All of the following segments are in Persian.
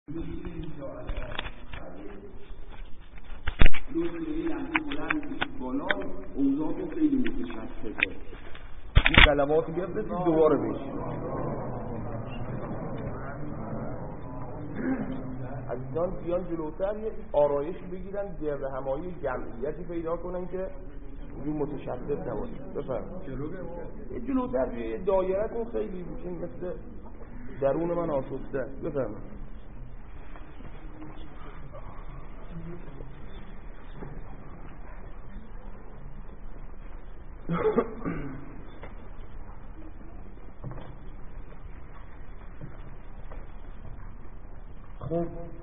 این کلماتی گرفتید دوباره بشید. عزیزان بیان جلوتر یه آرایشی بگیرن، گرد همایی جمعیتی پیدا کنن که اون متشدد نباشه. بفرمایید جلوتر یه دایره‌تون خیلی بشین مثل درون من آشفته. بفرمایید. خب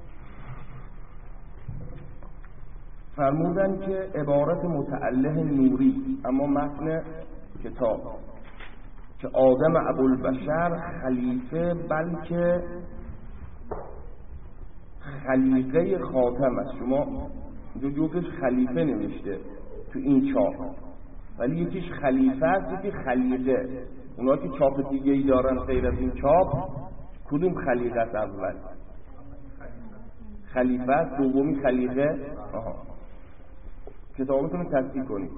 فرمودن که عبارت متعله نوری، اما متن کتاب که آدم ابوالبشر خلیفه بلکه خلیقه خاتم است. شما جوکش خلیفه نوشته تو این چاپ، ولی یکیش خلیفه است یکی خلیقه. اونا که چاپ دیگه ای دارن غیر از این چاپ، کدوم خلیقه است؟ اول خلیفه است، دومی خلیقه. کتابتون رو تصحیح کنید.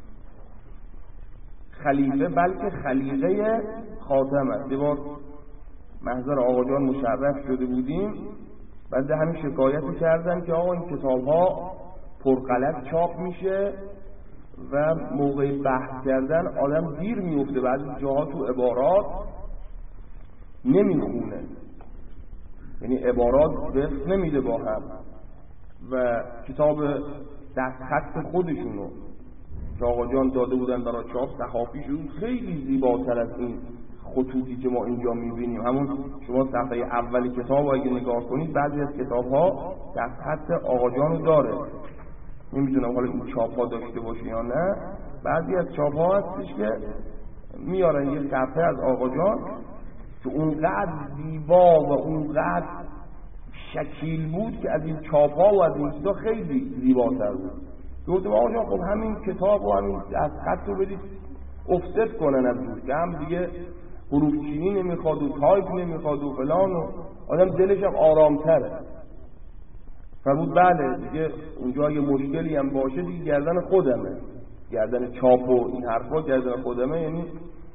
خلیفه بلکه خلیقه خاتم است. یه بار محضر آقا جان مشرف شده بودیم، بعد همین شکایت کردن که آقا این کتاب ها پرغلط چاپ میشه و موقع بحث کردن آدم دیر میفته، بعضی جاها تو عبارات نمیخونه، یعنی عبارات وقت نمیده با هم. و کتاب دست خط خودشونو که آقا جان داده بودن برای چاپ، صحافیشون خیلی زیباتر از این خطوطی که ما اینجا میبینیم. همون شما صفحه اول کتاب اگه نگاه کنید، بعضی از کتاب ها دست خط آقا جانو داره. نمیدونم حالا این چاپ ها داشته باشه یا نه. بعضی از چاپ ها هستش که میارن یه صفحه از آقا جان که اونقدر زیبا و اونقدر شکیل بود که از این چاپ ها و از این چیزا خیلی زیباتر بود. گفتم آقا جان خب همین کتاب و همین دست خط رو بدید افست کنن از بود، که هم دیگه حروف چینی نمیخواد و تایپ نمیخواد و فلان، و آدم دلش هم آرامتره. فرمود بله دیگه اونجا یه مشکلی هم باشه دیگه گردن خودمه، گردن چاپ و این حرفا گردن خودمه. یعنی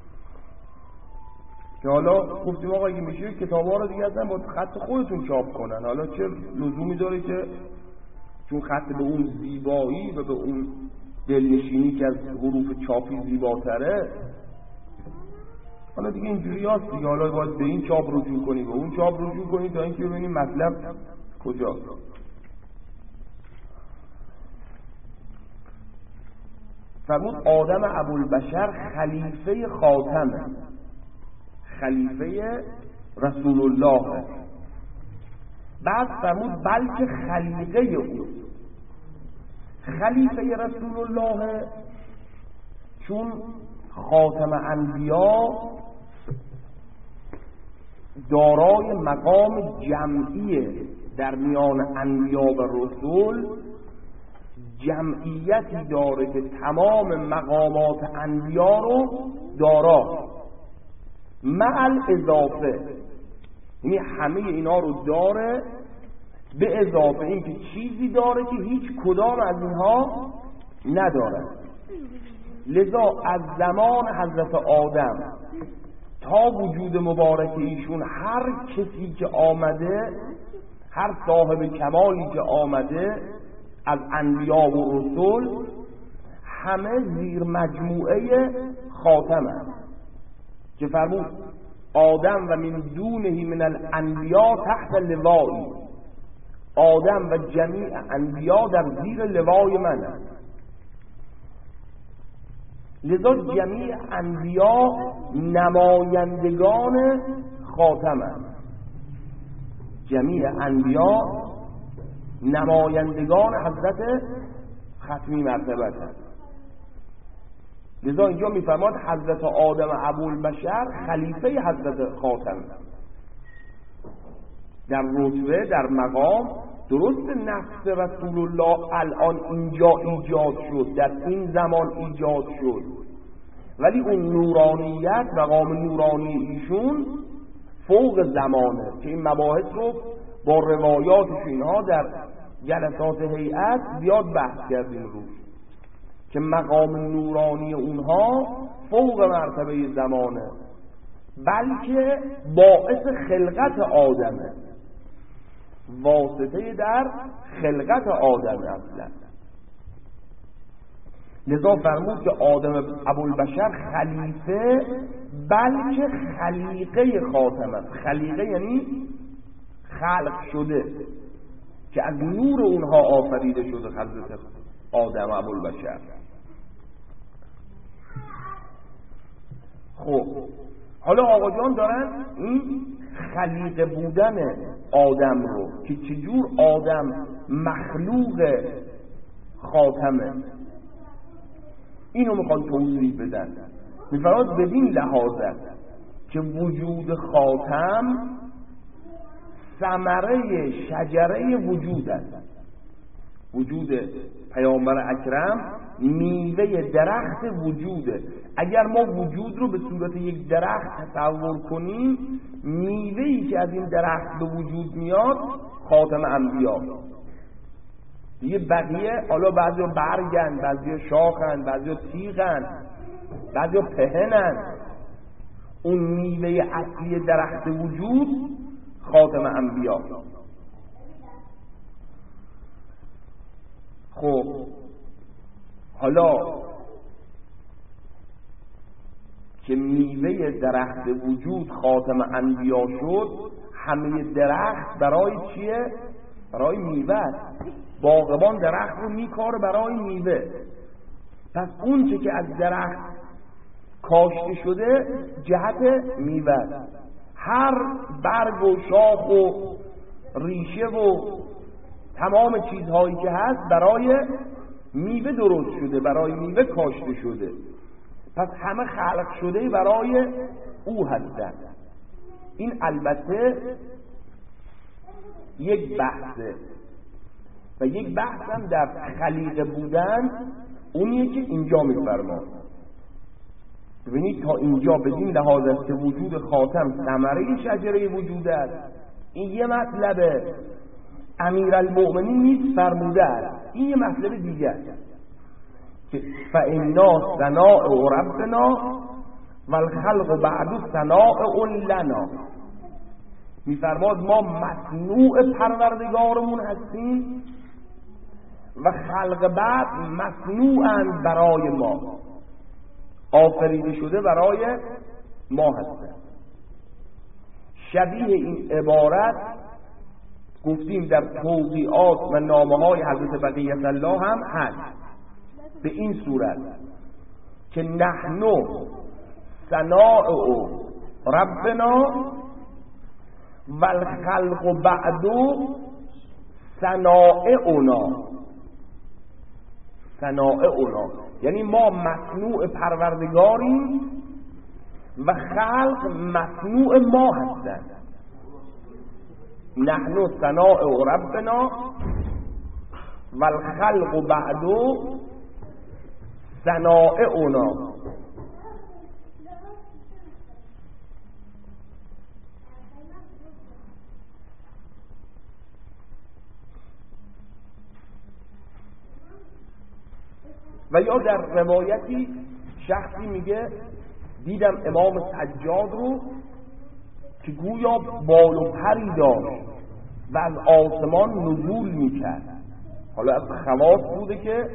که حالا گفتیم آقا اگه میشه کتابا رو دیگه اصلا با خط خودتون چاپ کنن، حالا چه لزومی داره که چون خط به اون زیبایی و به اون دلنشینی که از حروف چاپی زیباتره، حالا دیگه اینجوری هست دیگه، حالا باید به این چاپ رجوع کنی و اون چاپ رجوع کنی تا اینکه ببینیم مطلب کجاست. فرمود آدم ابوالبشر خلیفه خاتمه، خلیفه رسول الله. بعد فرمود بلکه خلیقه او. خلیفه رسول الله چون خاتم انبیا دارای مقام جمعیه در میان انبیا و رسول، جمعیتی داره که تمام مقامات انبیا رو دارا مع الاضافه، یعنی همه اینا رو داره به اضافه این که چیزی داره که هیچ کدام از اینها نداره. لذا از زمان حضرت آدم تا وجود مبارک ایشون هر کسی که آمده، هر صاحب کمالی که آمده از انبیا و رسول، همه زیر مجموعه خاتم هست که فرمود آدم و من دونه من الانبیا تحت لوایی. آدم و جمیع انبیا در زیر لوای من هست. لذا جمیع انبیا نمایندگان خاتم هست. جمیع انبیا نمایندگان حضرت ختمی مرتبه هست. لذا اینجا میفرماد حضرت آدم ابوالبشر خلیفه حضرت خاتم در رتبه، در مقام. درست نفس رسول الله الان اینجا ایجاد شد، در این زمان ایجاد شد، ولی اون نورانیت، مقام نورانی ایشون فوق زمانه که این مباحث رو با روایاتش اینها در جلسات هیئت زیاد بحث کردیم روش که مقام نورانی اونها فوق مرتبه زمانه، بلکه باعث خلقت آدمه، واسطه در خلقت آدمه اصلا. لذا فرمود که آدم ابوالبشر خلیفه بلکه خلیقه خاتمه. خلیقه یعنی خلق شده که از نور اونها آفریده شده حضرت آدم ابوالبشر. خب حالا آقا جان دارن این خلیقه بودن آدم رو که چجور آدم مخلوق خاتمه اینو میخوان توضیح بدن. میفرماد بدین لحاظه که وجود خاتم ثمره شجره وجود است. وجود پیامبر اکرم میوه درخت وجوده. اگر ما وجود رو به صورت یک درخت تصور کنیم، میوه‌ای که از این درخت به وجود میاد خاتم انبیا دیگه. بقیه حالا بعضی برگن، بعضی شاخن، بعضی تیغن، بعضی پهنن. اون میوه اصلی درخت وجود خاتم انبیا. خب حالا که میوه درخت وجود خاتم انبیا شد، همه درخت برای چیه؟ برای میوه است. باغبان درخت رو میکاره برای میوه. پس اون چه که از درخت کاشته شده جهت میوه است. هر برگ و شاخ و ریشه و تمام چیزهایی که هست برای میوه درست شده، برای میوه کاشته شده. پس همه خلق شده برای او هستند. این البته یک بحثه و یک بحث هم در خلیقه بودن اونیه که اینجا میفرماد. ببینید تا اینجا بدین لحاظ است که وجود خاتم ثمره شجره وجود است. این یه مطلبه. امیرالمؤمنین نیز فرموده است. این یه مطلب دیگه است که فإنا ثناء ربنا والخلق بعد ثناء لنا. میفرماد ما مصنوع پروردگارمون هستیم و خلق بعد مصنوعاً برای ما، آفریده شده برای ما هستند. شبیه این عبارت گفتیم در توضیحات و نامه‌های حضرت بقیت الله هم هست به این صورت که نحن ثناء ربنا والخلق بعد ثنائنا. ثنائنا یعنی ما مصنوع پروردگاریم و خلق مصنوع ما هستند. نحن ثناء ربنا والخلق بعد ثنائنا. و یا در روایتی شخصی میگه دیدم امام سجاد رو که گویا بال و پری داشت و از آسمان نزول میکرد. حالا از خواص بوده که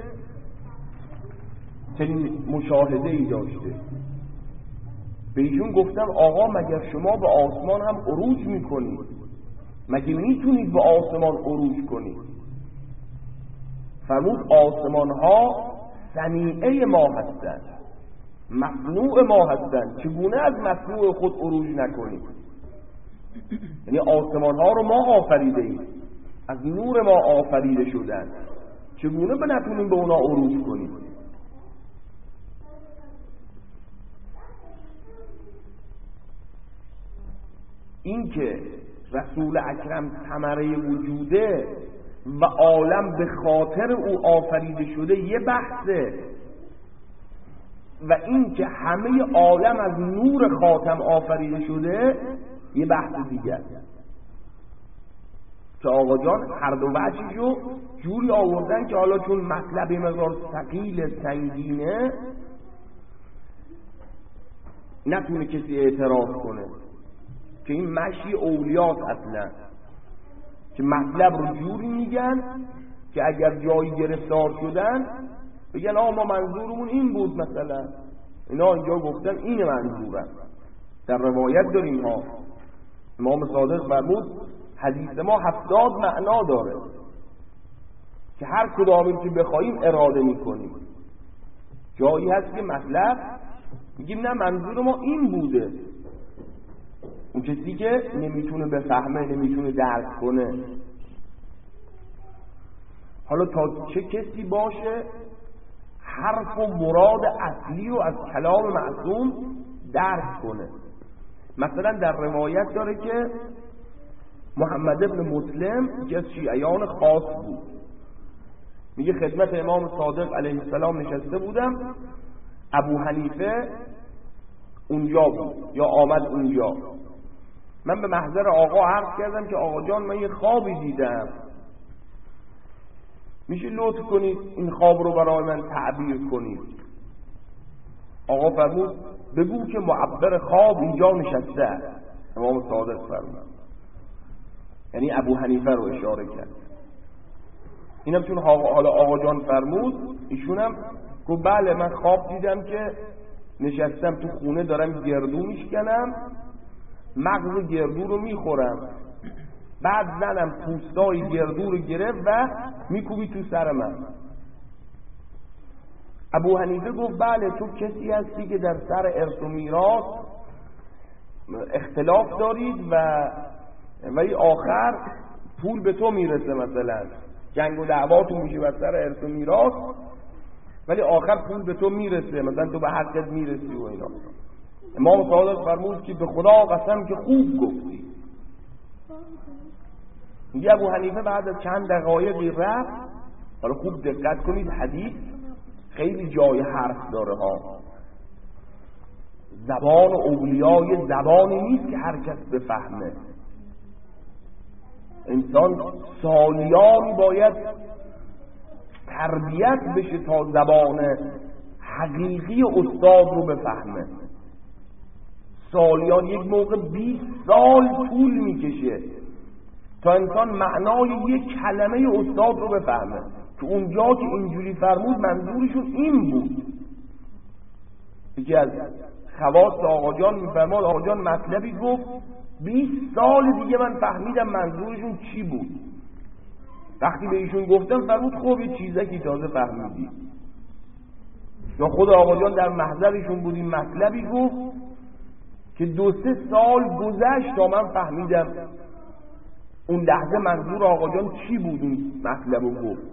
چنین مشاهده ای داشته. به ایشون گفتم آقا مگر شما به آسمان هم عروج میکنید؟ مگه میتونید به آسمان عروج کنید؟ فرمود آسمان ها صنیعه ما هستند، مصنوع ما هستند، چگونه از مصنوع خود عروج نکنید؟ یعنی آسمان ها رو ما آفریده ایم، از نور ما آفریده شدند، چگونه به نتونیم به اونا عروج کنیم؟ این که رسول اکرم ثمره وجوده و عالم به خاطر او آفریده شده یه بحثه، و این که همه عالم از نور خاتم آفریده شده یه بحث دیگه است. که آقا جان هر دو وجهشو جوری آوردن که حالا چون مطلب مقدار ثقیل سنگینه نتونه کسی اعتراض کنه که این مشی اولیاست اصلا، که مطلب رو جوری میگن که اگر جایی گرفتار شدن بگن ما منظورمون این بود، مثلا اینا اینجا گفتن این منظورم. در روایت داریم ها امام صادق فرمود حدیث ما 70 معنا داره که هر کدامیم که بخوایم اراده میکنیم. جایی هست که مطلب میگیم نه منظور ما این بوده، اون کسی که نمیتونه بفهمه نمیتونه درک کنه. حالا تا چه کسی باشه حرف و مراد اصلی و از کلام معصوم درک کنه. مثلا در روایت داره که محمد ابن مسلم که از شیعیان خاص بود، میگه خدمت امام صادق علیه السلام نشسته بودم، ابو حنیفه اونجا بود یا آمد اونجا. من به محضر آقا عرض کردم که آقا جان من یه خوابی دیدم، میشه لطف کنید این خواب رو برای من تعبیر کنید؟ آقا فرمود بگو که معبر خواب اینجا نشسته. امام صادق فرمود، یعنی ابو حنیفه رو اشاره کرد. اینم چون حالا آقا جان فرمود، ایشونم گفت بله من خواب دیدم که نشستم تو خونه دارم گردو میشکنم، مغز گردو رو میخورم، بعد زنم پوستای گردو رو گرفت و میکوبی تو سر من. ابو حنیفه گفت بله تو کسی هستی که در سر ارث و میراث اختلاف دارید و ولی آخر پول به تو میرسه، مثلا جنگ و دعواتون میشه بر سر ارث و میراث ولی آخر پول به تو میرسه، مثلا تو به حقت میرسی و اینا. امام صادق فرمود که به خدا قسم که خوب گفتی. میگه ابو حنیفه بعد از چند دقایقی رفت. حالا خوب دقت کنید، حدیث خیلی جای حرف داره ها. زبان اولیای زبانی نیست که هر کس بفهمه. انسان سالیان باید تربیت بشه تا زبان حقیقی استاد رو بفهمه. سالیان، یک موقع 20 سال طول میکشه تا انسان معنای یک کلمه استاد رو بفهمه که اونجا که اینجوری فرمود منظورشون این بود. یکی از خواص آقا جان میفرماد آقا جان مطلبی گفت 20 سال دیگه من فهمیدم منظورشون چی بود. وقتی به ایشون گفتم فرمود خب یه چیزکی تازه فهمیدی. یا خود آقا جان در محضرشون بود این مطلبی گفت که 2-3 سال گذشت تا من فهمیدم اون لحظه منظور آقا جان چی بود این مطلبو گفت.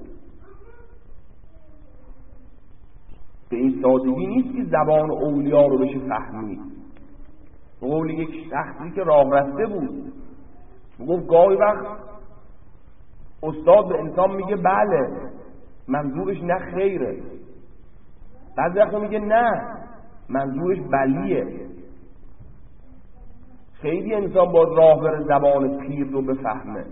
به این سادگی نیست که زبان اولیا رو بشه فهمید. قول یک شخصی که راه رفته بود گفت گاهی وقت استاد به انسان میگه بله منظورش نه خیره، بعضی وقتا میگه نه منظورش بلیه. خیلی انسان با راه بره زبان پیر رو بفهمه.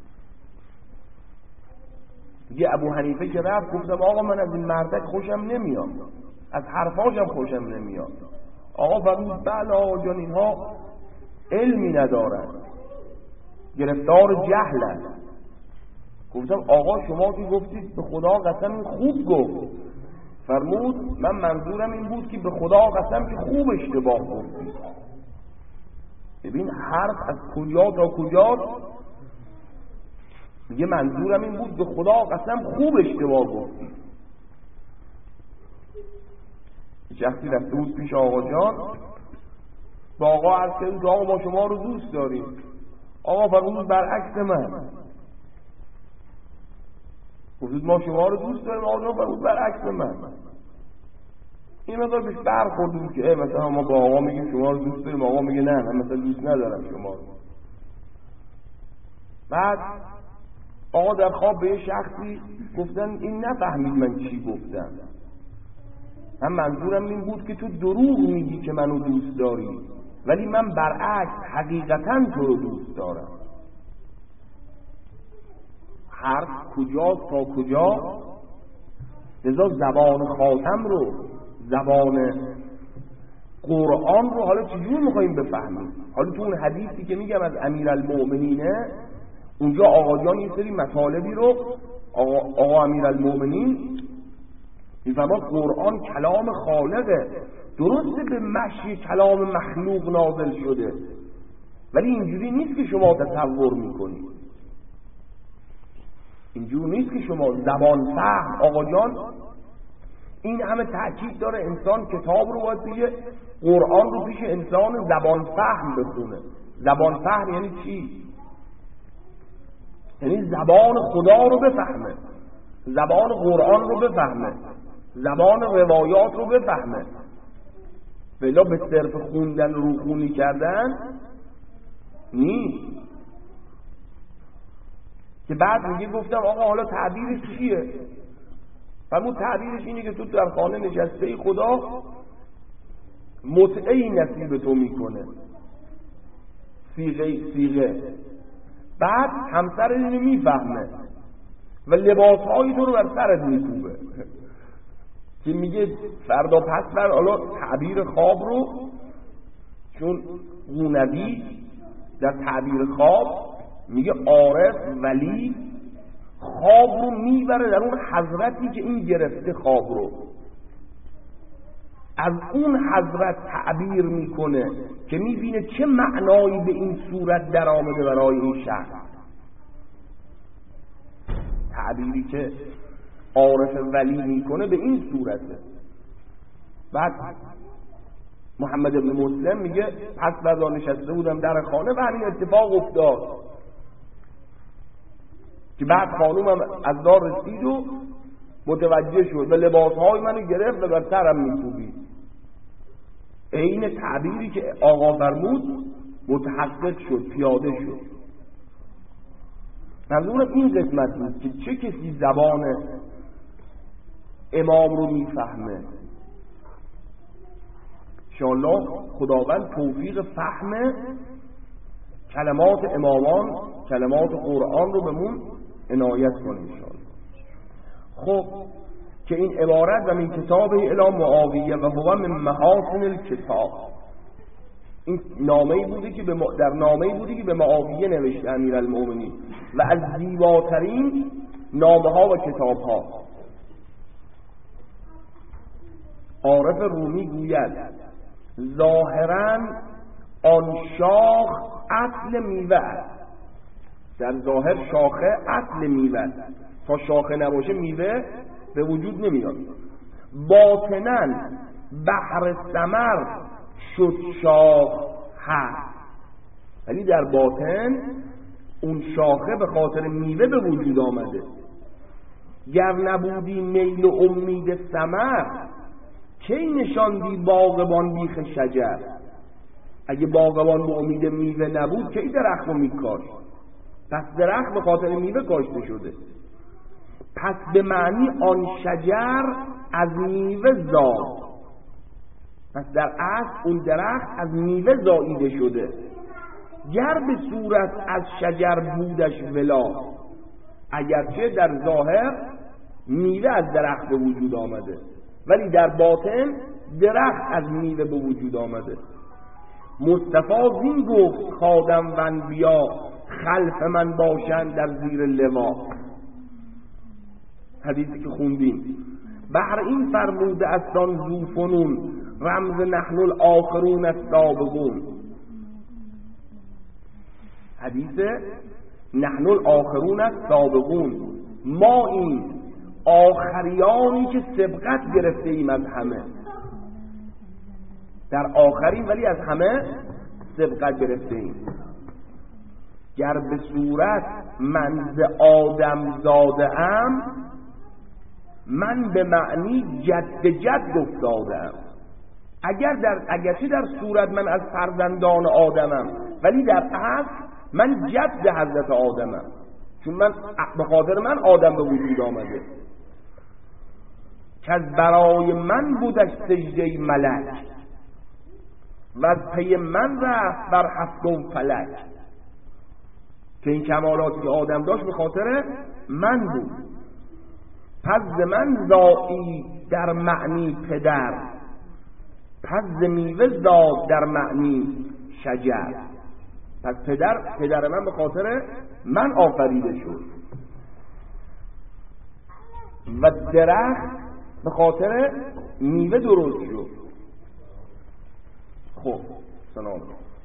یه ابو حنیفه که رفت گفتم آقا من از این مردک خوشم نمیاد، از حرفاشم خوشم نمیاد. آقا فرمود بله آقا جان اینها علمی ندارن، گرفتار جهلن. گفتم آقا شما که گفتید به خدا قسم خوب گفت. فرمود من منظورم این بود که به خدا قسم که خوب اشتباه گفتید. ببین حرف از کجا تا کجا. میگه منظورم این بود به خدا قسم خوب اشتباه گفتید. شخصی رفته بود پیش آقا جان، با آقا عرض کرد آقا ما شما رو دوست داریم. آقا فرمود برعکس من. گفتید ما شما رو دوست داریم. آقا جان فرمود برعکس من. این مثلا بهش برخورد که مثلا ما با آقا میگیم شما رو دوست داریم، آقا میگه نه من مثلا دوست ندارم شما رو. بعد آقا در خواب به یه شخصی گفتن این نفهمید من چی گفتم، من منظورم این بود که تو دروغ میگی که منو دوست داری ولی من برعکس حقیقتا تو رو دوست دارم. حرف کجاست تا کجا. لذا زبان خاتم رو، زبان قرآن رو حالا چجور میخواییم بفهمیم؟ حالا تو اون حدیثی که میگم از امیرالمؤمنینه، اونجا آقا جان یه سری مطالبی رو آقا امیرالمؤمنین میفهمد قرآن کلام خالقه، درسته به مشی کلام مخلوق نازل شده، ولی اینجوری نیست که شما تصور میکنید. اینجوری نیست که شما زبان فهم. آقا جان این همه تأکید داره انسان کتاب رو باید بگه، قرآن رو پیش انسان زبان فهم بخونه. زبان فهم یعنی چی؟ یعنی زبان خدا رو بفهمه، زبان قرآن رو بفهمه، زبان روایات رو بفهمه. بلا به صرف خوندن روخونی کردن نیست. که بعد میگه گفتم آقا حالا تعبیرش چیه؟ فرمود تعبیرش اینه که تو در خانه نشسته خدا متعهی نصیب تو میکنه، صیغه بعد همسر اینو میفهمه و لباسهای تو رو بر سرت میکوبه. که میگه فردا پس بر حالا تعبیر خواب رو، چون قونبی در تعبیر خواب میگه عارف ولی خواب رو میبره در اون حضرتی که این گرفته خواب رو، از اون حضرت تعبیر میکنه که میبینه چه معنایی به این صورت در آمده برای این شخص. تعبیری که عارف ولی میکنه به این صورته. بعد محمد بن مسلم میگه پس بعد نشسته بودم در خانه و همین اتفاق افتاد که بعد خانومم از دار رسید و متوجه شد و لباسهای منو گرفت و بر سرم میکوبید. عین تعبیری که آقا فرمود متحقق شد، پیاده شد. منظورم این قسمت بود که چه کسی زبان امام رو میفهمه. انشاءالله خداوند توفیق فهم کلمات امامان، کلمات قرآن رو بهمون عنایت کنه انشاءالله. خب که این عبارت و من کتاب الی معاویه و هو من محاسن الکتاب، این نامه‌ای بوده که در نامه‌ای بوده که به معاویه نوشته امیرالمؤمنین و از زیباترین نامه‌ها و کتاب‌ها. عارف رومی گوید ظاهراً آن شاخ اصل میوه است. در ظاهر شاخه اصل میوه است، تا شاخه نباشه میوه به وجود نمیاد. باطناً بحر ثمر شد شاخ هست، ولی در باطن اون شاخه به خاطر میوه به وجود آمده. گر نبودی میل و امید ثمر کی نشاندی باغبان بیخ شجر. اگه باغبان به امید میوه نبود کی درخت رو میکاشت؟ پس درخت به خاطر میوه کاشته شده. پس به معنی آن شجر از میوه زاد. پس در اصل اون درخت از میوه زاییده شده. گر به صورت از شجر بودش ولا، اگرچه در ظاهر میوه از درخت به وجود آمده ولی در باطن درخت از میوه به وجود آمده. مصطفی زین گفت خادم و انبیا خلف من باشند در زیر لوا. حدیثی که خوندیم. بهر این فرموده استان زوفنون رمز نحن الاخرون السابقون. حدیث نحن الاخرون السابقون، ما این آخریانی که سبقت گرفته ایم از همه. در آخرین ولی از همه سبقت گرفته ایم. گر به صورت من ز آدم زاده ام، من به معنی جد افتادم. اگرچه در صورت من از فرزندان آدمم ولی در اصل من جد حضرت آدمم، چون من به خاطر من آدم به وجود آمده. که از برای من بودش سجده ملک و از پی من رفت بر هفتم فلک. که این کمالاتی که آدم داشت به خاطر من بود. پس ز من زایی در معنی پدر، پس ز میوه زاد در معنی شجر. پس پدر من به خاطر من آفریده شد و درخت به خاطر میوه درست شد. خب سلام.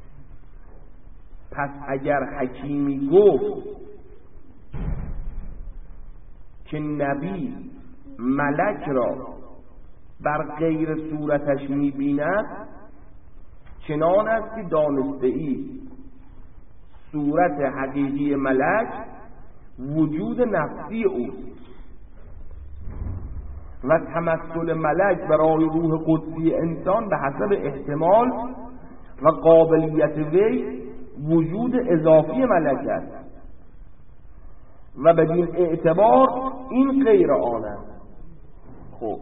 پس اگر حکیمی گفت که نبی ملک را بر غیر صورتش می‌بیند، چنان است که دانسته ای صورت حقیقی ملک وجود نفسی اوست و تمثل ملک برای روح قدسی انسان به حسب احتمال و قابلیت وی وجود اضافی ملک است و بدین اعتبار این غیر آن است. خب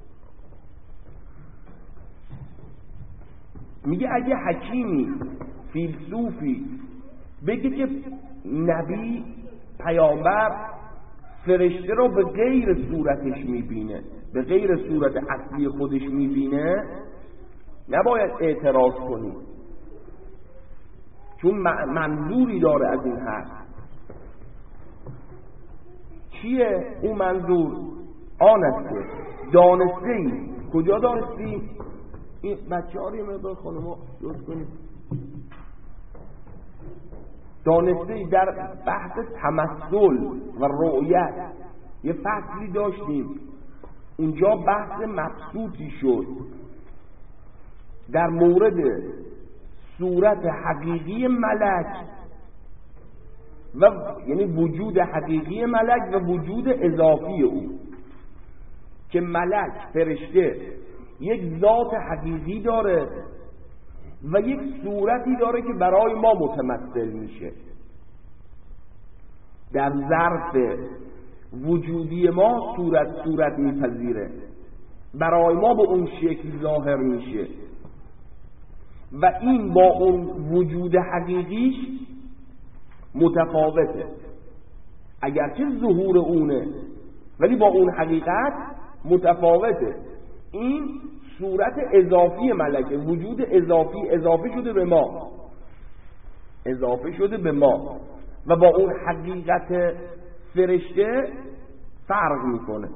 میگه اگه حکیمی فیلسوفی بگه که نبی پیامبر فرشته رو به غیر صورتش میبینه، به غیر صورت اصلی خودش میبینه، نباید اعتراض کنی، چون منظوری داره از این حرف. چیه اون منظور؟ آن است که دانسته ای. کجا دانستی؟ این بچه ها رو یه مقدار خانما درست کنید. دانسته ای در بحث تمثل و رؤیت یه فصلی داشتیم، اونجا بحث مبسوطی شد در مورد صورت حقیقی ملک و یعنی وجود حقیقی ملک و وجود اضافی او، که ملک فرشته یک ذات حقیقی داره و یک صورتی داره که برای ما متمثل میشه، در ظرف وجودی ما صورت میپذیره، برای ما به اون شکل ظاهر میشه و این با اون وجود حقیقیش متفاوته، اگرچه ظهور اونه ولی با اون حقیقت متفاوته. این صورت اضافی ملکه، وجود اضافه شده به ما و با اون حقیقت فرشته فرق میکنه.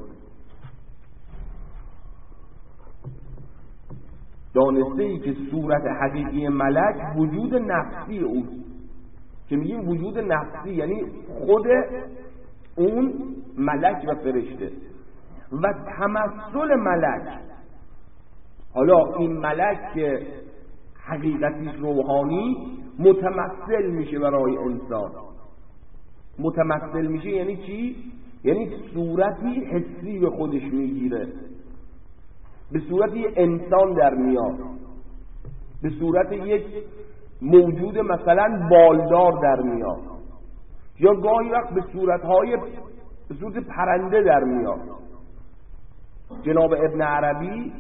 دانسته ای که صورت حقیقی ملک وجود نفسی اوست، که میگیم وجود نفسی یعنی خود اون ملک و فرشته، و تمثل ملک. حالا این ملک که حقیقتیش روحانی متمثل میشه برای انسان. متمثل میشه یعنی چی؟ یعنی صورتی حسی به خودش میگیره، به صورتی انسان در میاد، به صورت یک موجود مثلا بالدار در میاد، یا گاهی وقت به صورت پرنده در میاد. جناب ابن عربی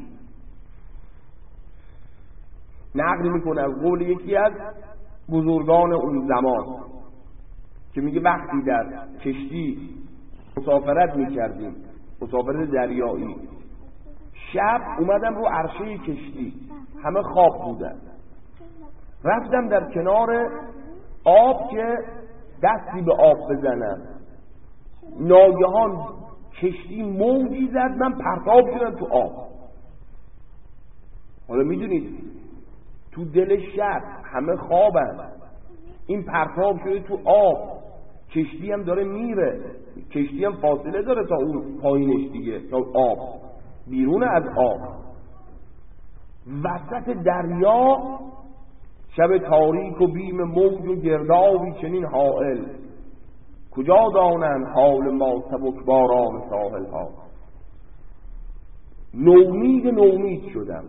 نقل میکنه از قول یکی از بزرگان اون زمان که میگه وقتی در کشتی مسافرت میکردیم، مسافرت دریایی، شب اومدم رو عرشه کشتی، همه خواب بودن، رفتم در کنار آب که دستی به آب بزنم، ناگهان کشتی موجی زد، من پرتاب شدم تو آب. حالا میدونید تو دل شب همه خوابن، این پرتاب شده تو آب، کشتی هم داره میره، کشتی هم فاصله داره تا اون پایینش دیگه، تا آب، بیرون از آب، وسط دریا، شب تاریک و بیم موج و گردابی چنین حائل، کجا دانند حال ما سبکباران ساحل ها. نومید شدم.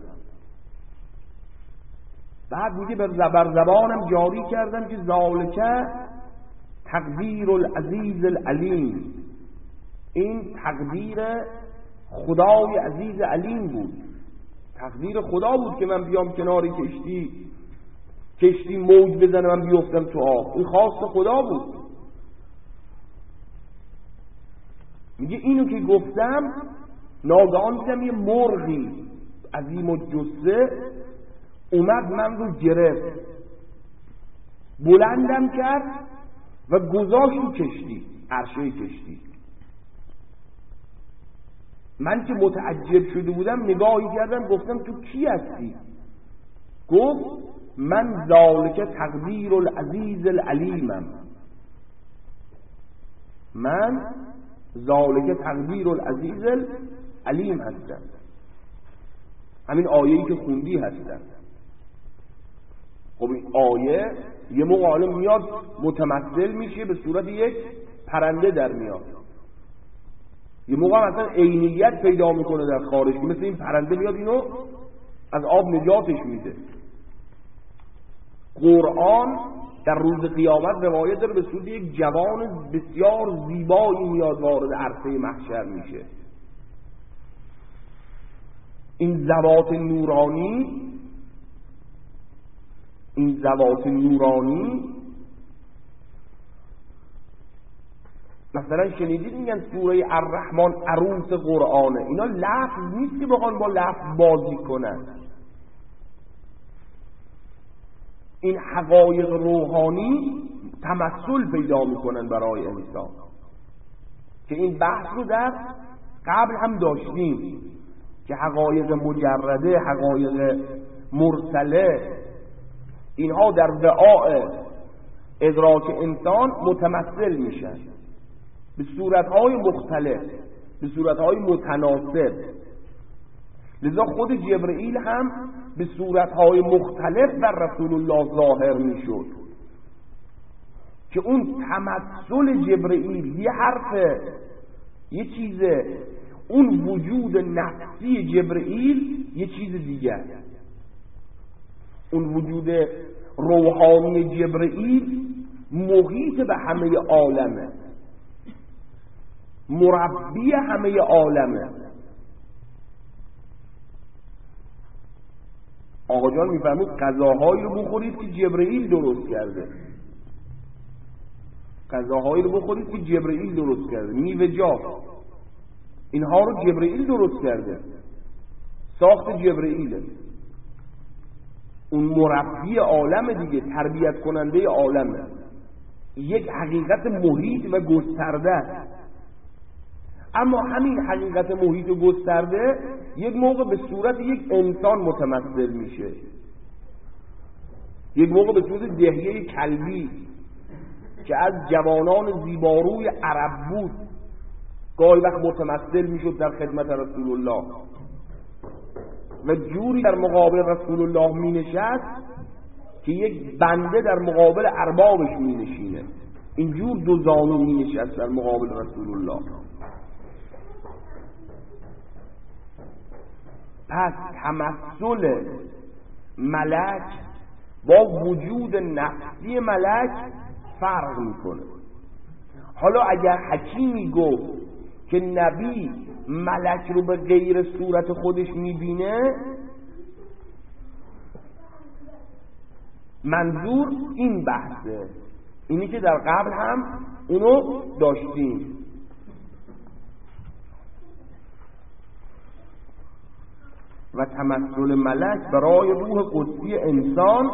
بعد میگه بر زبانم جاری کردم که ذالکه تقدیر العزیز العلیم، این تقدیر خدای عزیز علیم بود، تقدیر خدا بود که من بیام کنار کشتی موج بزنم، من بیفتم تو آب، این خواست خدا بود. میگه اینو که گفتم ناگهان دیدم یه مرغی عظیم الجثه اومد من رو گرفت، بلندم کرد و گذاشت رو کشتی، عرشه کشتی. من که متعجب شده بودم نگاهی کردم، گفتم تو کی هستی؟ گفت من ذالک تقدیر العزیز العلیمم، من ذالک تقدیر العزیز العلیم هستم، همین آیه‌ای که خوندی هستم. خب این آیه یه موقع حالا میاد متمثل میشه به صورت یک پرنده در میاد، یه موقع مثلا عینیت پیدا میکنه در خارج، مثل این پرنده میاد اینو از آب نجاتش میده. قرآن در روز قیامت روایت داره به صورت یک جوان بسیار زیبایی میاد وارد عرصه محشر میشه. این ذوات نورانی مثلا شنیدید میگن سوره الرحمن عروس قرآنه، اینا لفظ نیست که بخوان با لفظ بازی کنن. این حقایق روحانی تمثل پیدا میکنن برای انسان، که این بحث رو در قبل هم داشتیم که حقایق مجرده، حقایق مرسله، اینها در وعاء ادراک انسان متمثل میشن به صورتهای مختلف، به صورتهای متناسب. لذا خود جبرئیل هم به صورتهای مختلف در رسول الله ظاهر میشد که اون تمثل جبرئیل یه حرف، یه چیزه، اون وجود نفسی جبرئیل یه چیز دیگر. اون وجود روحانی جبرئیل محیط به همه عالمه، مربی همه عالمه. آقا جان میفرمود غذاهایی رو بخورید که جبرئیل درست کرده، غذاهایی رو بخورید که جبرئیل درست کرده، میوه‌جات اینها رو جبرئیل درست کرده، ساخت جبرئیله. اون مربی عالم دیگه، تربیت کننده عالمه، یک حقیقت محیط و گسترده. اما همین حقیقت محیط و گسترده یک موقع به صورت یک انسان متمثل میشه، یک موقع به صورت دهیه کلبی که از جوانان زیباروی عرب بود گاهی وقت متمثل میشد در خدمت رسول الله و جوری در مقابل رسول الله می نشست که یک بنده در مقابل اربابش می نشینه، اینجور دو زانو می نشست در مقابل رسول الله. پس تمثل ملک با وجود نفسی ملک فرق میکنه. حالا اگر حکیمی گفت که نبی ملک رو به غیر صورت خودش میبینه، منظور این بحثه، اینی که در قبل هم اونو داشتیم. و تمثل ملک برای روح قدسی انسان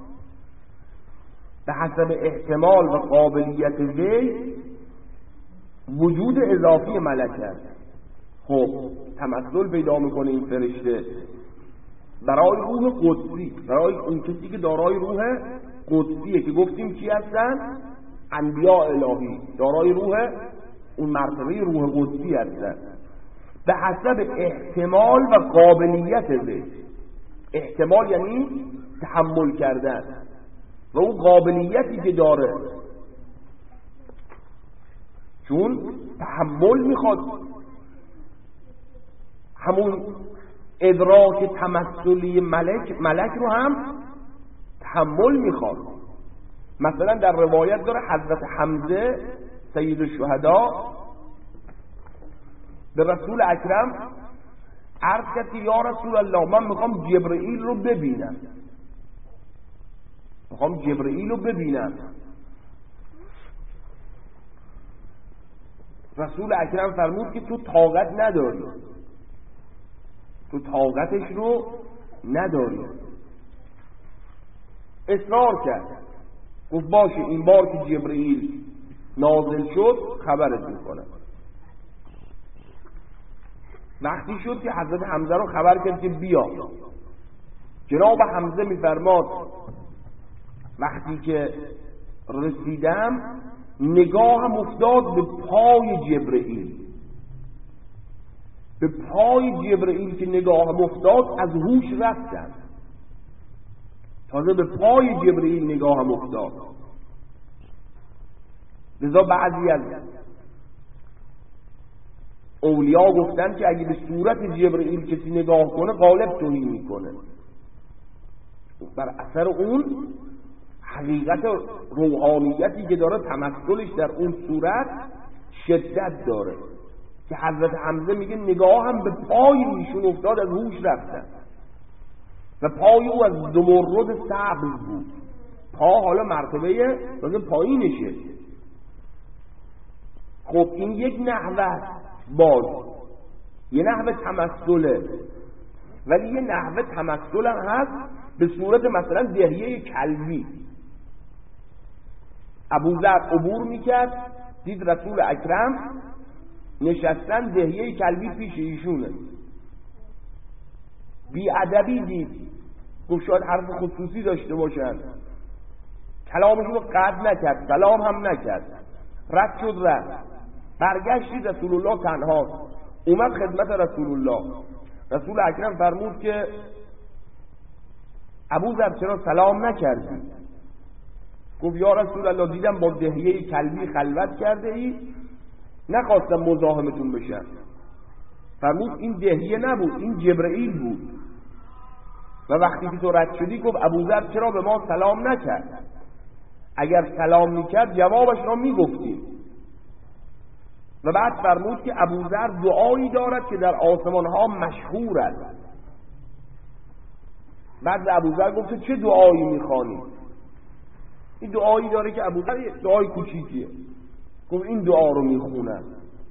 به حسب احتمال و قابلیت وی وجود اضافی ملک است. خب تمثل پیدا میکنه این فرشته برای روح قدسی، برای اون کسی که دارای روح قدسیه که گفتیم کی هستن؟ انبیاء الهی دارای روح، اون مرتبه روح قدسی هستن به حسب احتمال و قابلیت وی. احتمال یعنی تحمل کردن و اون قابلیتی که داره، چون تحمل میخواد، همون ادراک تمثلی ملک رو هم تحمل میخواد. مثلا در روایت داره حضرت حمزه سید الشهدا به رسول اکرم عرض کرد که یا رسول الله من میخوام جبرئیل رو ببینم، میخوام جبرئیل رو ببینم. رسول اکرم فرمود که تو طاقت نداری، تو طاقتش رو نداری. اصرار کرد، گفت باشه این بار که جبرئیل نازل شد خبرت میکنه. وقتی شد که حضرت حمزه رو خبر کرد که بیا، جناب حمزه میفرماد وقتی که رسیدم نگاهم افتاد به پای جبرئیل. به پای جبرئیل که نگاهم افتاد از هوش رفتم. تازه به پای جبرئیل نگاهم افتاد. لذا بعضی از اولیا گفتن که اگه به صورت جبرئیل کسی نگاه کنه غالب توهین میکنه، بر اثر اون حقیقت روحانیتی که داره تمثلش در اون صورت شدت داره، که حضرت حمزه میگه نگاهم به پای ایشون افتاد از هوش رفتن و پای او از زمرد سبز بود. پا حالا مرتبه پایینشه. خب این یک نحوه باز، یه نحوه تمثله، ولی یه نحوه تمثل هم هست به صورت مثلا دهیه کلبی. ابوذر عبور میکرد دید رسول اکرم نشستن، دهیه کلبی پیش ایشونه، بی ادبی دید، گفت شاید حرف خصوصی داشته باشن، کلامشون رو قطع نکرد، سلام هم نکرد، رد شد رفت. برگشت رسول الله تنهاست، اومد خدمت رسول الله. رسول اکرم فرمود که ابوذر چرا سلام نکردی؟ گفت یا رسول الله دیدم با دهیه کلبی خلوت کرده ای، نخواستم مزاحمتون بشم. فرمود این دهیه نبود، این جبرئیل بود. و وقتی که تو رد شدی گفت ابوذر چرا به ما سلام نکرد؟ اگر سلام میکرد جوابش را میگفتیم. و بعد فرمود که ابوذر دعایی دارد که در آسمان ها مشهور است. بعد ابوذر گفت چه دعایی میخوانی؟ این دعایی داره که ابوذر دعای کوچیکیه. گفت این دعا رو میخونم.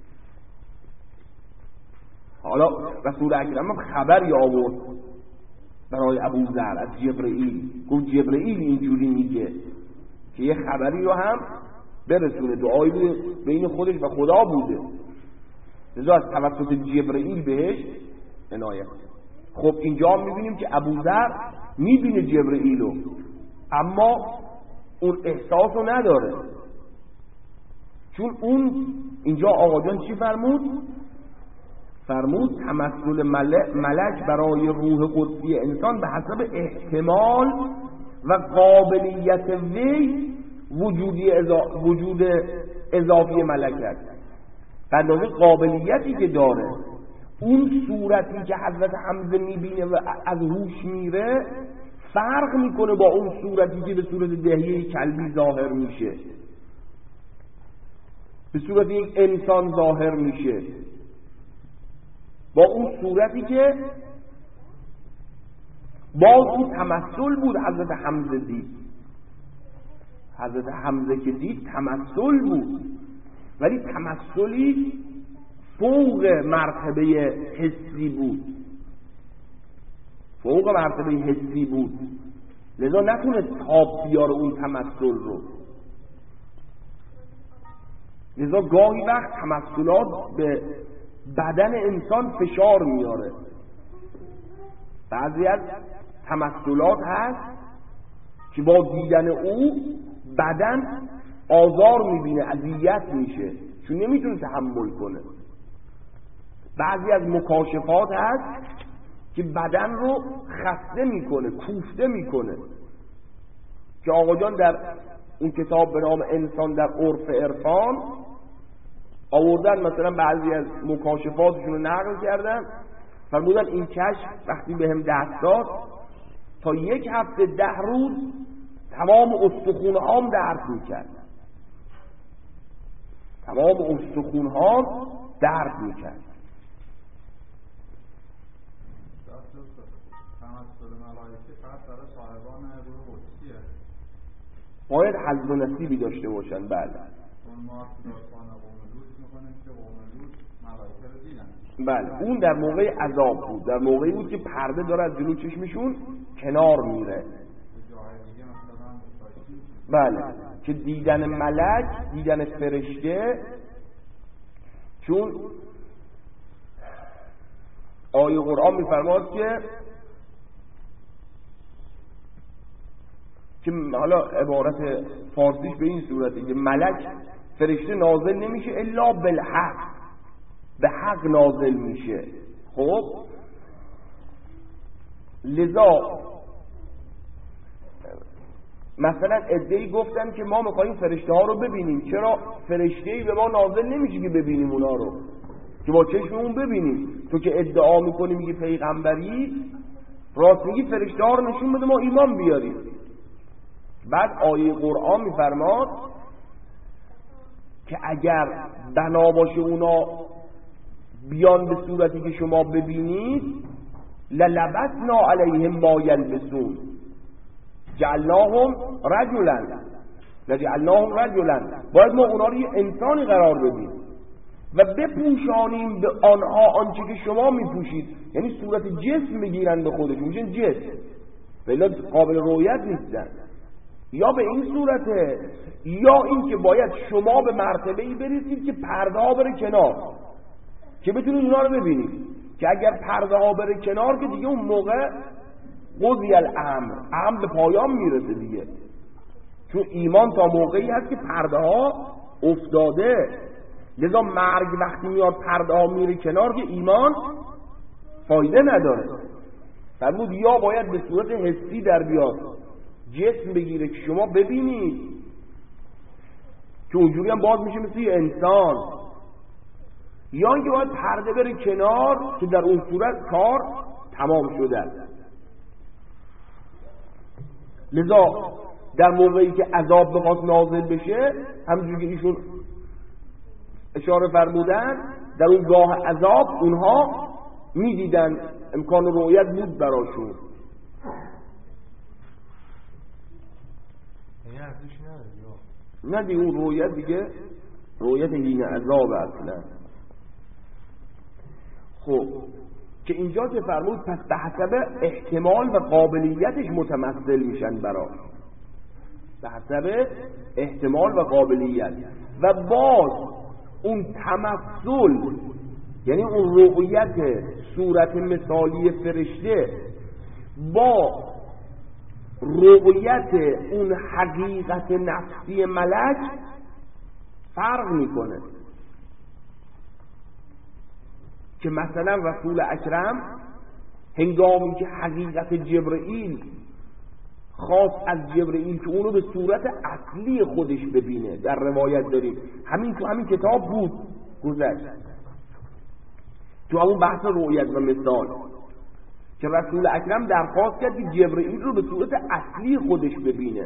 حالا رسول اکرم خبری آورد برای ابوذر از جبرئیل. گفت جبرئیل اینجوری میگه که یه خبری رو هم برسونه، دعایی بوده بین خودش و خدا بوده، لذا از توسط جبرئیل بهش عنایت. خب اینجا میبینیم که ابوذر میبینه جبرئیلو، اما اون احساس رو نداره، چون اون اینجا آقا جان چی فرمود؟ فرمود تمثل ملک برای روح قدسی انسان به حسب احتمال و قابلیت وی وجود اضافی ملکت، بندازه قابلیتی که داره. اون صورتی که حضرت حمزه میبینه و از هوش میره فرق میکنه با اون صورتی که به صورت دهیه کلبی ظاهر میشه، به صورت یک انسان ظاهر میشه، با اون صورتی که باز اون تمثل بود حضرت حمزه دید. حضرت حمزه که دید تمثل بود، ولی تمثلی فوق مرتبه حسی بود، فوق مرتبه حسی بود، لذا نتونه تاب بیاره اون تمثل رو. لذا گاهی وقت تمثلات به بدن انسان فشار میاره. بعضی از تمثلات هست که با دیدن او بدن آزار میبینه، اذیت میشه، چون نمیتونه تحمل کنه. بعضی از مکاشفات هست که بدن رو خسته میکنه، کوفته میکنه، که آقا جان در اون کتاب به نام انسان در عرف عرفان آوردن، مثلا بعضی از مکاشفاتشون رو نقل کردن، فرمودن این کشف وقتی بهم دست داد تا 1 هفته 10 روز تمام استخونهام درد میکرد، تمام استخونهام درد میکرد. باید حظ و نصیبی داشته باشن. بله بله اون در موقع عذاب بود، در موقعی بود که پرده داره از جلو چشمشون کنار میره. بله که دیدن ملک، دیدن فرشته، چون آیه قرآن میفرماد که حالا عبارت فارسیش به این صورته که ملک فرشته نازل نمیشه الا بالحق، به حق نازل میشه. خب لذا مثلا عده‌ای گفتن که ما میخوایم فرشته ها رو ببینیم، چرا فرشته‌ای به ما نازل نمیشه که ببینیم اونا رو، که با چشممون ببینیم؟ تو که ادعا میکنی میگی پیغمبری، راست میگی فرشته ها رو نشون بده ما ایمان بیاریم. بعد آیه قرآن میفرماد که اگر بنا باشه اونا بیان به صورتی که شما ببینید، للبسنا علیهم ما یلبسون جعلناهم رجلا، باید ما اونا رو یه انسانی قرار بدیم و بپوشانیم به آنها آنچه که شما میپوشید، یعنی صورت جسم بگیرن به خودشون، میشن جسم ولی قابل رؤیت نیستن. یا به این صورته، یا این که باید شما به مرتبه‌ای برسید که پرده ها بره کنار که بتونید اونا رو ببینید، که اگر پرده ها بره کنار که دیگه اون موقع قضی الامر به پایان میرسه دیگه، چون ایمان تا موقعی هست که پرده ها افتاده. لذا مرگ وقتی میاد پرده ها میره کنار که ایمان فایده نداره. فرمود یا باید به صورت حسی در بیاد، جسم بگیره که شما ببینید، که اونجوری هم باز میشه مثل یه انسان، یا اینکه باید پرده بره کنار که در اون صورت کار تمام شده. لذا در موقعی که عذاب بخواد نازل بشه، همونجوری که ایشون اشاره فرمودن، در اون گاه عذاب اونها میدیدن، امکان رؤیت بود براشون. نه دیگه اون رؤیت دیگه رؤیت هین عذاب اصلا. خب که اینجا که فرمود پس به حسب احتمال و قابلیتش متمثل میشن براش، به حسب احتمال و قابلیت. و باز اون تمثل یعنی اون رؤیت صورت مثالی فرشته با رؤیت اون حقیقت نفسی ملک فرق میکنه. که مثلا رسول اکرم هنگامی که حقیقت جبرئیل خاص از جبرئیل که اونو به صورت اصلی خودش ببینه، در روایت داریم همین تو همین کتاب بود گذشت تو همون بحث رؤیت و مثال، که رسول اکرم درخواست کرد که جبرئیل رو به صورت اصلی خودش ببینه.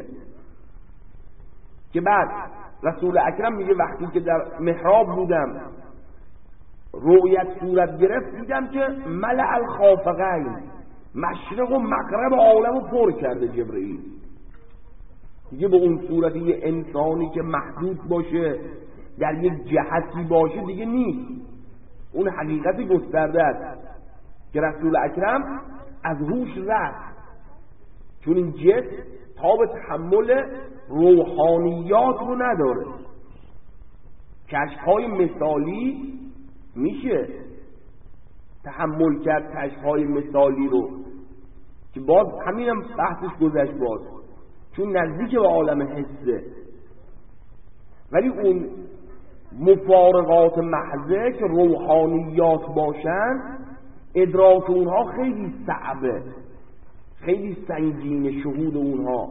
که بعد رسول اکرم میگه وقتی که در محراب بودم رؤیت صورت گرفت، دیدم که ملأ الخافقین، مشرق و مغرب عالم رو پر کرده جبرئیل. دیگه به اون صورت یه انسانی که محدود باشه در یک جهتی باشه دیگه نیست، اون حقیقت گسترده است که رسول اکرم از هوش رفت، چون این جسم تاب تحمل روحانیات رو نداره. کشف‌های مثالی میشه تحمل کرد، کشف‌های مثالی رو، که باز همینم بحثش گذشت باز، چون نزدیک به عالم حسه. ولی اون مفارقات محضه که روحانیات باشن، ادراک اونها خیلی صعبه، خیلی سنگینه شهود اونها.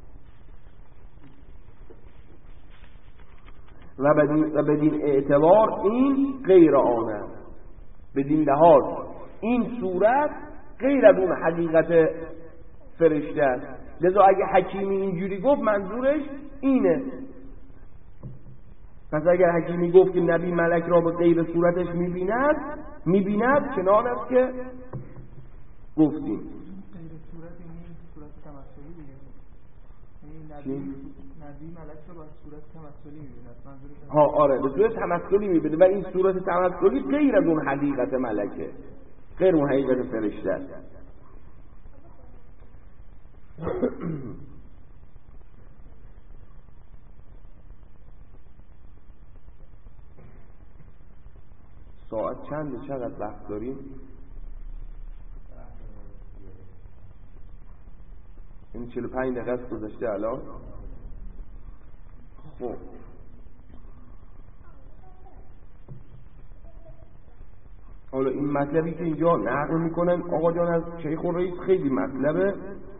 و بدین اعتبار این غیر آنه، بدین لحاظ این صورت غیر از اون حقیقت فرشته است. لذا اگه حکیمی اینجوری گفت منظورش اینه. پس اگر حکیمی گفت که نبی ملک را به غیر صورتش میبیند چنان است که گفتیم. غیر صورت این صورت تمثلی دیگه، این نزدیک ملک رو با صورت تمثلی می‌بیند. آره به صورت تمثلی می‌بینه و این صورت تمثلی غیر از اون حقیقت ملکه، غیر اون حقیقت فرشته است. ساعت چنده؟ چقدر وقت داریم؟ این 45 دقیقه است گذشته الان. خب حالا این مطلبی که اینجا نقل میکنن آقا جان از شیخ الرئیس خیلی مطلب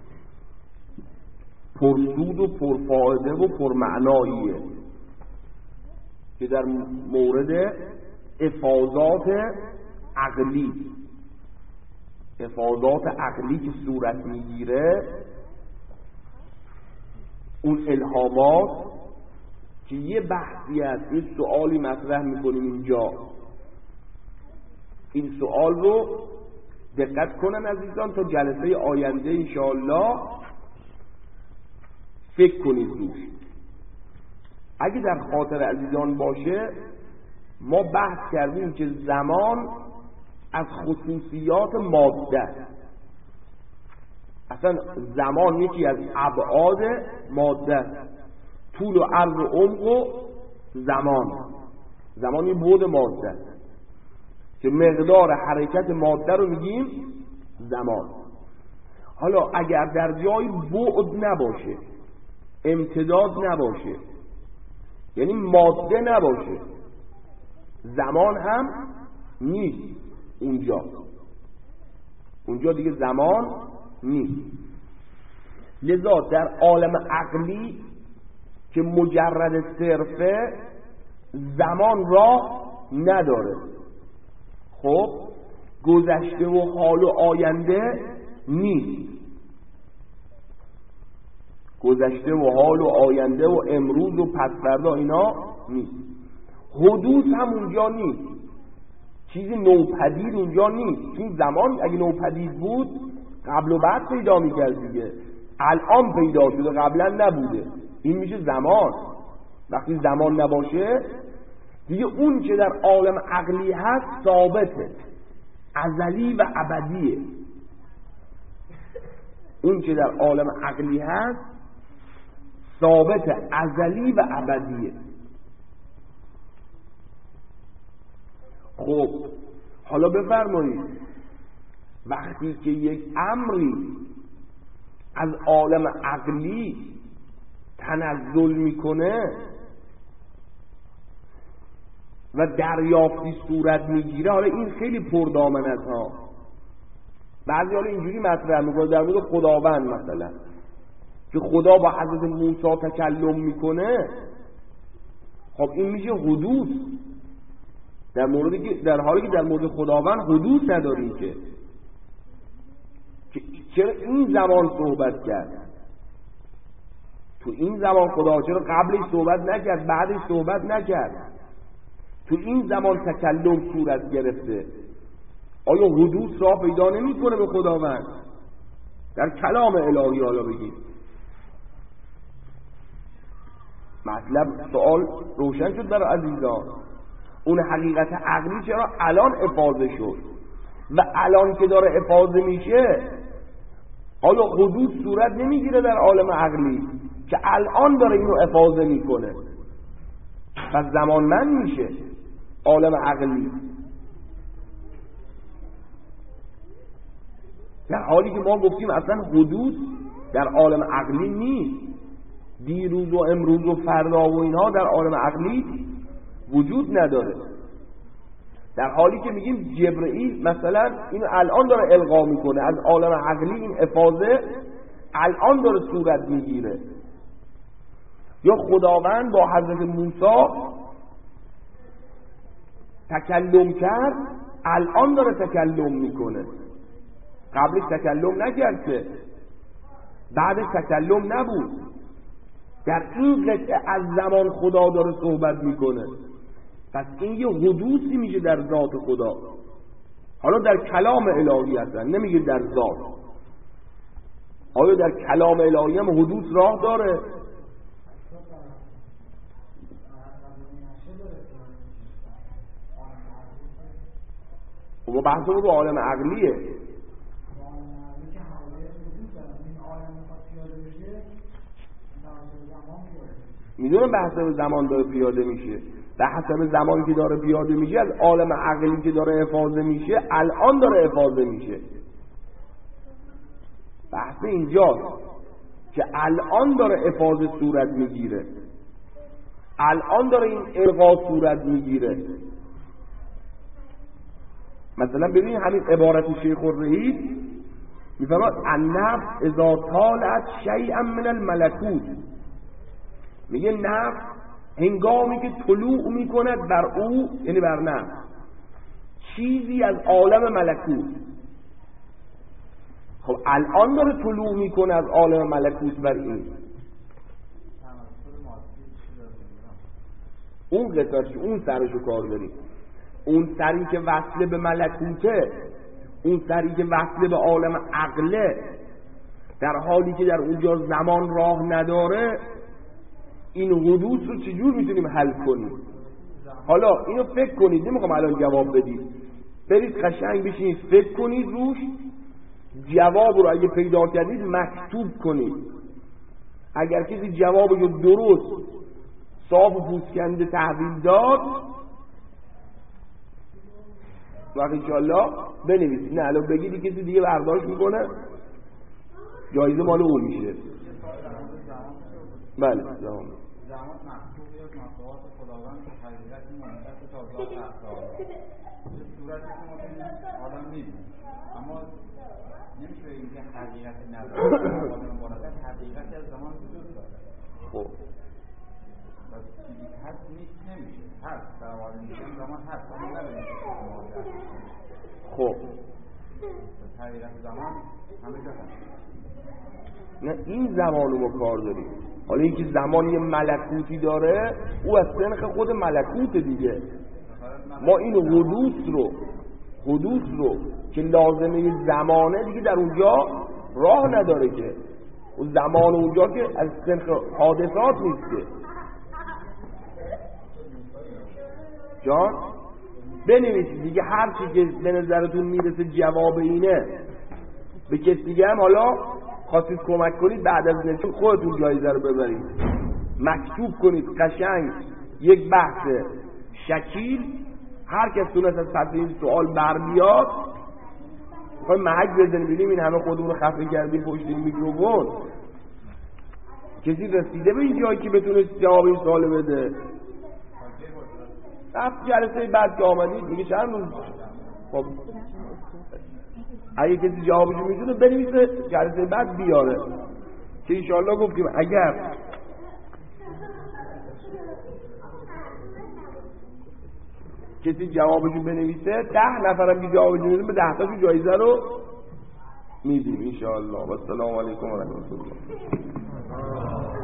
پرسود و پرفائده و پرمعناییه که در مورد افاضات عقلی که صورت میگیره، اون الهامات که یه بحثی هست، یه سوالی مطرح میکنیم اینجا. این سوال رو دقت کنن عزیزان تا جلسه آینده انشاءالله فکر کنید روش. اگه در خاطر عزیزان باشه، ما بحث کردیم که زمان از خصوصیات ماده، اصلا زمان یکی از ابعاد ماده، طول و عرض و عمق و زمان یه بعد ماده که مقدار حرکت ماده رو میگیم زمان. حالا اگر در جای بعد نباشه، امتداد نباشه، یعنی ماده نباشه، زمان هم نیست اونجا دیگه زمان نیست. لذا در عالم عقلی که مجرد صرفه، زمان راه نداره. خب گذشته و حال و آینده نیست، گذشته و حال و آینده و امروز و پس‌فردا اینا نیست. حدوث هم اونجا نیست، چیزی نوپدید اونجا نیست. چون زمان اگه نوپدید بود قبل و بعد پیدا میکرد دیگه، الان پیدا شده قبلا نبوده، این میشه زمان. وقتی زمان نباشه دیگه اون که در عالم عقلی هست ثابته، ازلی و ابدیه. اون که در عالم عقلی هست ثابت، ازلی و ابدیه. خب حالا بفرمایید وقتی که یک امری از عالم عقلی تنزل میکنه و دریافتی صورت میگیره، حالا این خیلی پردامن است ها. بعضی حالا اینجوری مطرح میکنه در مورد خداوند مثلا که خدا با حضرت موسی تکلم میکنه. خب این میشه حدوث، در حالی که در مورد خداوند حدوث نداریم که چرا این زمان صحبت کرد؟ تو این زمان خدا چرا قبلش صحبت نکرد، بعدش صحبت نکرد؟ تو این زمان تکلم صورت گرفته. آیا حدوث را پیدا نمی‌کنه به خداوند در کلام الهی؟ حالا بگید مطلب، سوال روشن شد برای عزیزان. اون حقیقت عقلی چرا الان افاضه شد و الان که داره افاضه میشه آیا حدوث صورت نمیگیره در عالم عقلی که الان داره اینو افاضه میکنه؟ پس زمانمند میشه عالم عقلی، در حالی که ما گفتیم اصلا حدوث در عالم عقلی نیست. دیروز و امروز و فردا و اینها در عالم عقلی وجود نداره. در حالی که میگیم جبرئیل مثلا اینو الان داره القا میکنه از عالم عقلی، این افاضه الان داره صورت میگیره. یا خداوند با حضرت موسی تکلم کرد، الان داره تکلم میکنه، قبلش تکلم نکرد که، بعدش تکلم نبود. در این قطعه از زمان خدا داره صحبت میکنه. پس این یه حدوثی میشه در ذات خدا. حالا در کلام الهی هستن، نمیگه در ذات. آیا در کلام الهی هم حدوث راه داره؟ ما بحثمون رو عالم عقلیه. میدونم به حسب زمان داره پیاده میشه، به حسب زمانی که داره پیاده میشه از عالم عقلی که داره افاضه میشه الان داره افاضه میشه. بحث اینجاست که الان داره افاضه صورت میگیره، الان داره این الغا صورت میگیره. مثلا ببین همین عبارت شیخ الرئیس میفرماد النفس اذا طالعت شیئا من الملکوت، میگه نفس هنگامی که طلوع میکند بر او، یعنی بر نفس، چیزی از عالم ملکوت. خب الان داره طلوع میکنه از عالم ملکوت بر این. اون قطعش، اون سرشو کار داریم. اون سری که وصله به ملکوته، اون سری که وصله به عالم عقله، در حالی که در اونجا زمان راه نداره، این حدوث رو چجور میتونیم حل کنیم؟ حالا اینو فکر کنید، نمیخوام الان جواب بدید، برید قشنگ بشینید فکر کنید روش، جواب رو اگه پیدا کردید مکتوب کنید. اگر کسی جوابش رو درست صاف و پوسکنده تحویل داد وقت انشاءالله بنویسید. نه الان بگیدی کسی دیگه برداشت میکنه جایزه مال اون میشه. بله زمان محبوبی از مطلوبات خداوند که حقیقت منطق تا ذات احضار صورتی که ما بینیم آدم میدیم، اما نمیشه اینکه حقیقت نداره. آدم بالاتر حقیقتی از زمان وجود داره. خب بس هست نیست نمیشه، هست در حال میشن زمان هست، اما نبینیم خب حقیقت زمان همه جا هست. نه این زمان رو ما کار داریم. حالا اینکه زمان یه ملکوتی داره او از سنخ خود ملکوت دیگه. ما این حدوث رو که لازمه زمانه دیگه در اونجا راه نداره که اون زمان اونجا که از سنخ حادثات نیست که. جان بنویسید دیگه هر چی که به نظرتون میرسه جواب اینه. به کسی دیگه هم حالا خواستید کمک کنید بعد از نشون خودتون جایزه رو ببرید، مکتوب کنید قشنگ یک بحث شکیل. هر کس تونست از سطح این سوال بر بیاد خواهی محک بزنید ببینیم این همه خودمون رو خفه کردیم پشت این میکروفون. کسی رسیده به این جایی که بتونه جواب این سوال بده؟ رفت جلسه بعد که آمدید میگه چند روز. خب اگه کسی جوابشو میدونه بنویسه جلسه بعد بیاره که انشاءالله گفتیم اگر کسی جوابشو بنویسه 10 نفرم که جوابشو میدونه به 10 تاشون جایزه رو میدیم انشاءالله. و السلام علیکم و رحمت الله.